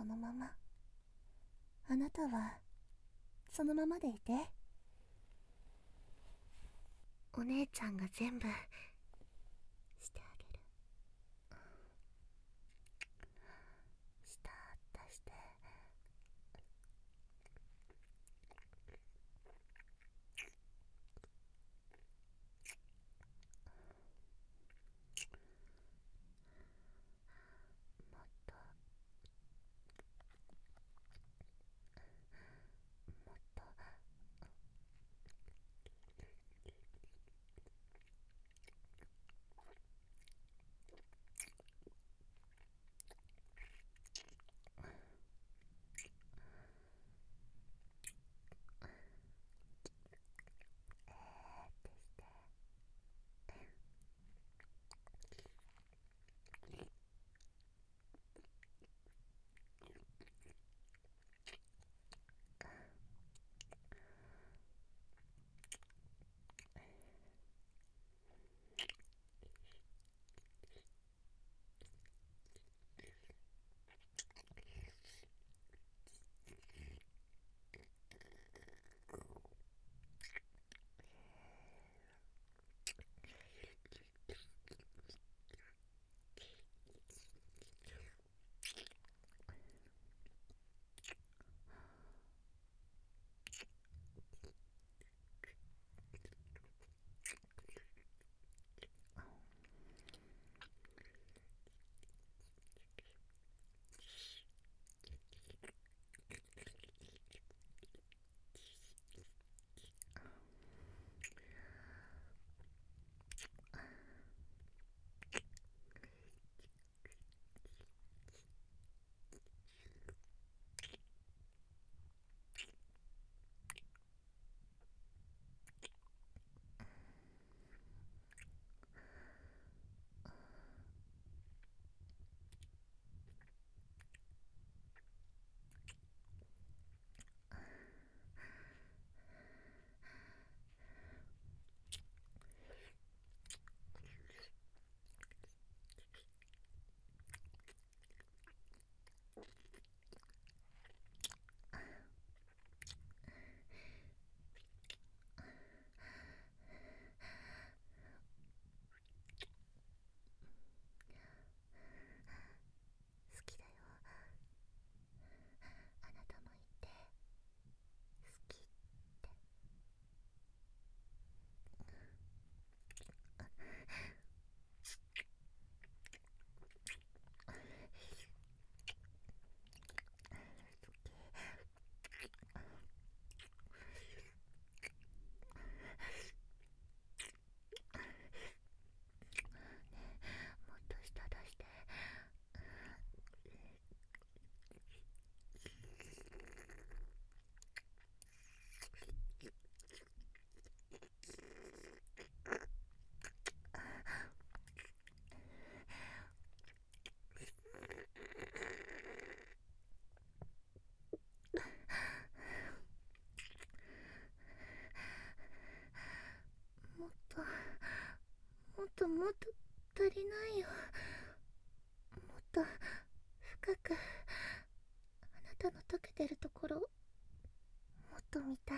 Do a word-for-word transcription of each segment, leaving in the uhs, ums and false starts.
そのまま。あなたはそのままでいて。お姉ちゃんが全部してあげる。したったして。もっともっと。好きだよ。あなたも言って。好きって。もっと舌出して。もっともっともっと足りないよ。もっと深く、あなたの溶けてるところもっと見たい。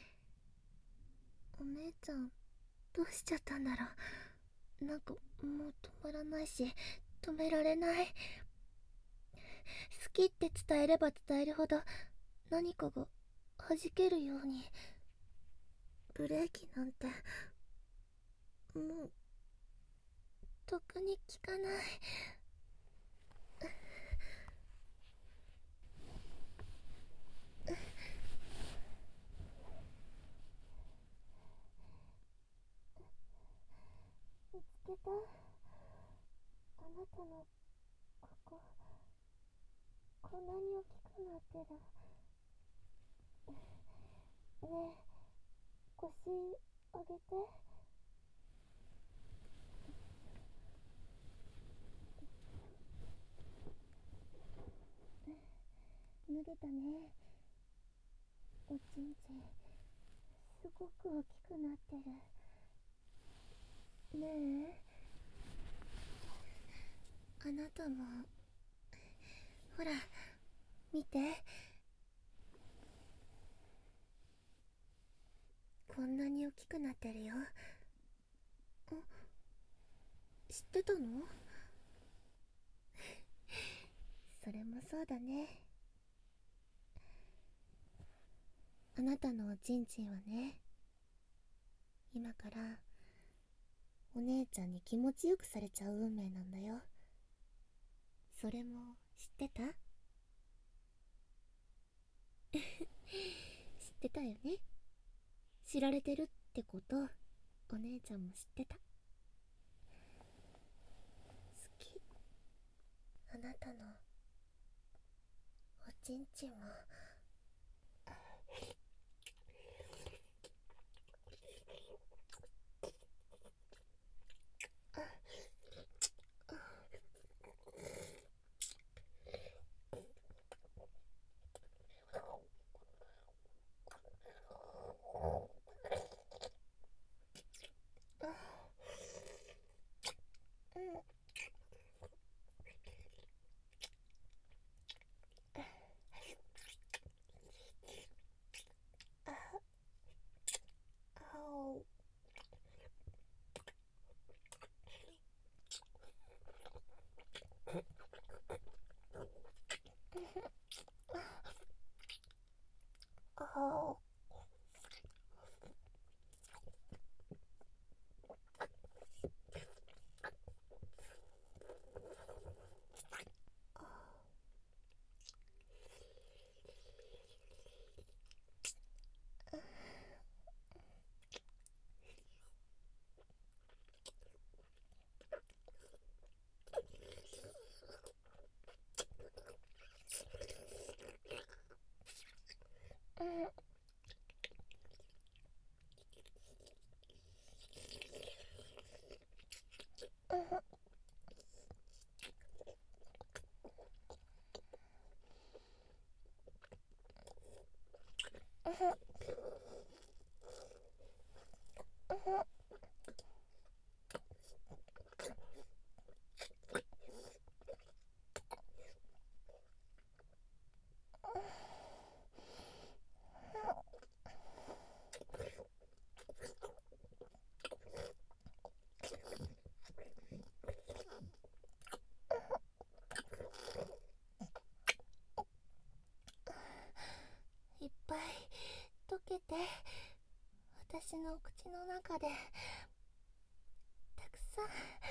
お姉ちゃんどうしちゃったんだろう。なんかもう止まらないし、止められない。好きって伝えれば伝えるほど何かが弾けるように。ブレーキなんてもうとっくに効かない。見つけた。あなたのここ、こんなに大きくなってる。ねえ、腰上げて。脱げたね。おちんちんすごく大きくなってる。ねえ、あなたもほら、 見て、こんなに大きくなってるよ。あ、知ってたの？それもそうだね。あなたのおちんちんはね、今からお姉ちゃんに気持ちよくされちゃう運命なんだよ。それも知ってた？知ってたよね。知られてるってことお姉ちゃんも知ってた。好き。あなたのおちんちんも。いっぱい溶けて、私の口の中でたくさん。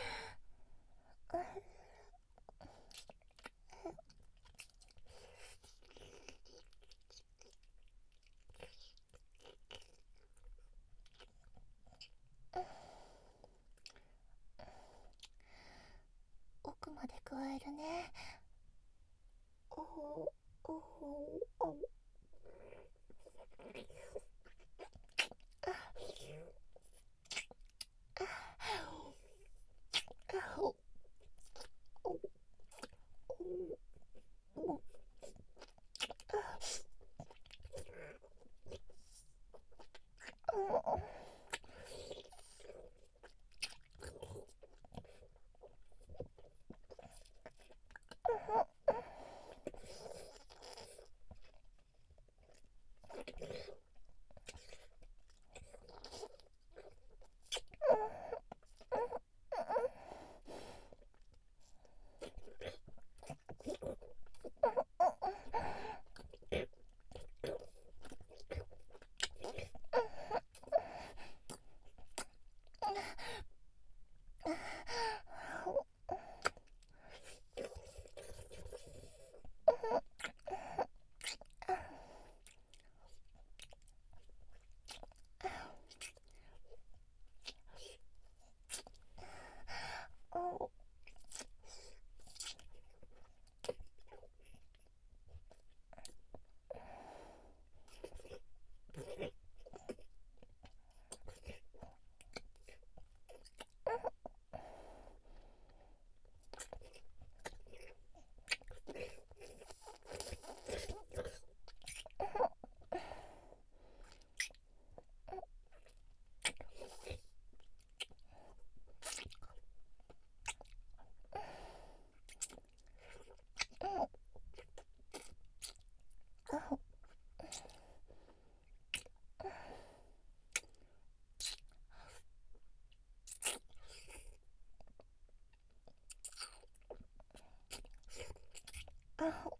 奥まで加えるね。おほおほお。 あ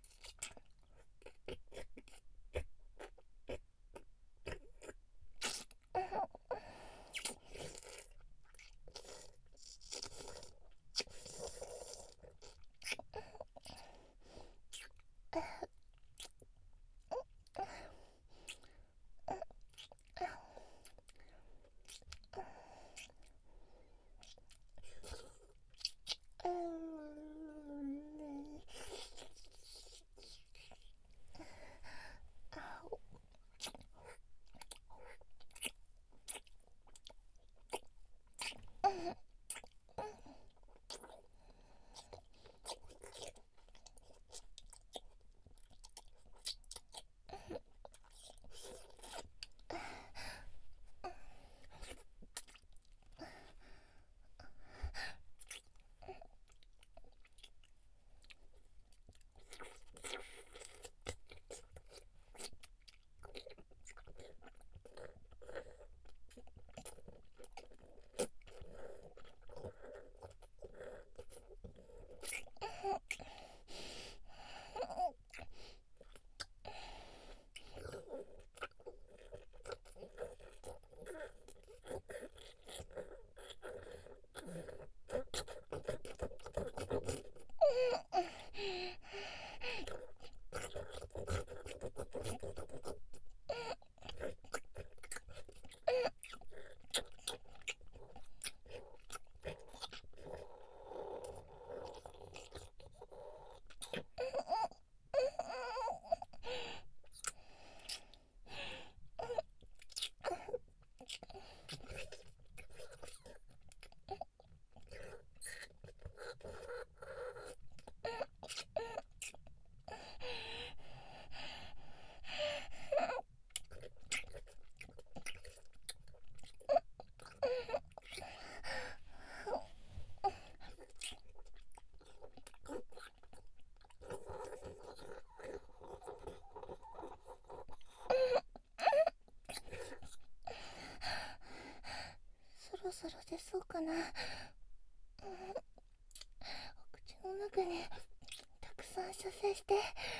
そろそろ出そうかな。お口の中にたくさん射精して、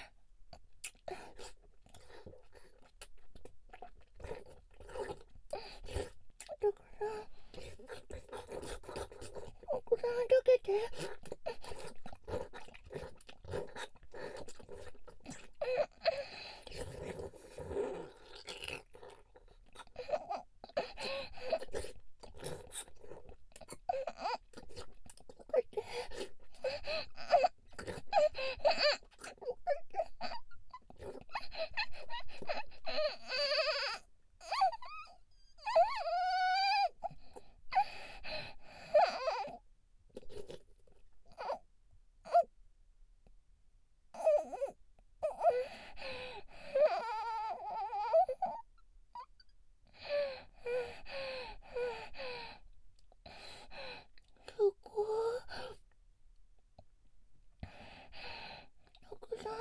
だからお子さん溶けて。そこ奥さん、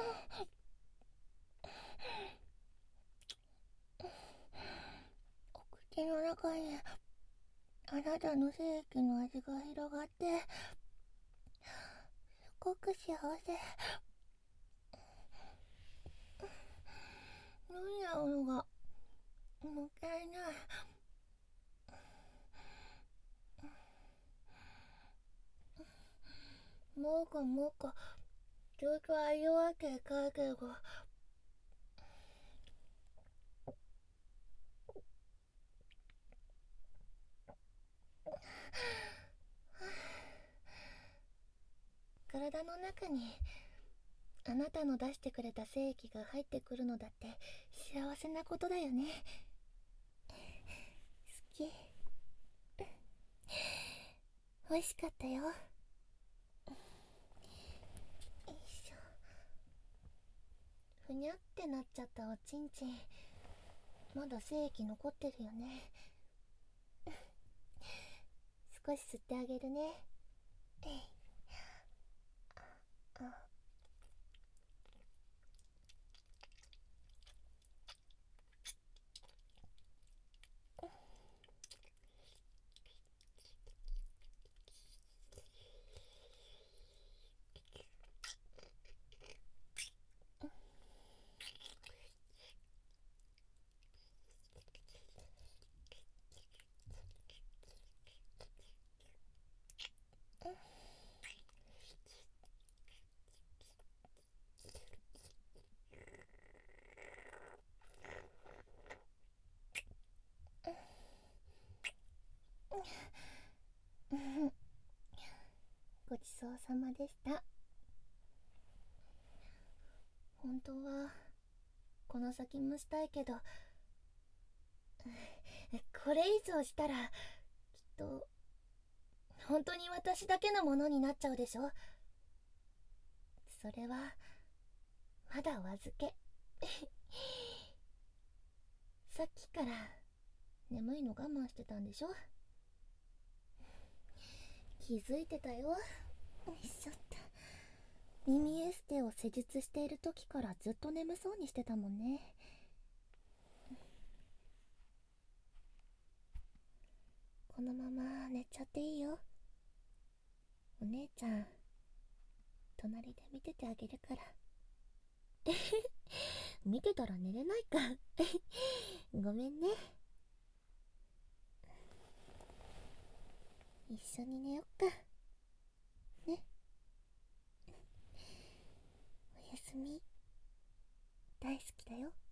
お口の中にあなたの精液の味が広がってすごく幸せ。飲んじゃうのがもったいない。もうかもうかずっと味わっていたいけど、体の中にあなたの出してくれた精液が入ってくるのだって幸せなことだよね。好き。美味しかったよ。よいしょ。ふにゃってなっちゃったおちんちん、まだ精液残ってるよね。少し吸ってあげるね。あ、 そうさまでした。本当はこの先もしたいけど、これ以上したらきっと本当に私だけのものになっちゃうでしょ。それはまだお預け。さっきから眠いの我慢してたんでしょ。気づいてたよ。よいしょっと。耳エステを施術している時からずっと眠そうにしてたもんね。このまま寝ちゃっていいよ。お姉ちゃん隣で見ててあげるから。見てたら寝れないか。ごめんね。一緒に寝よっかね。おやすみ。大好きだよ。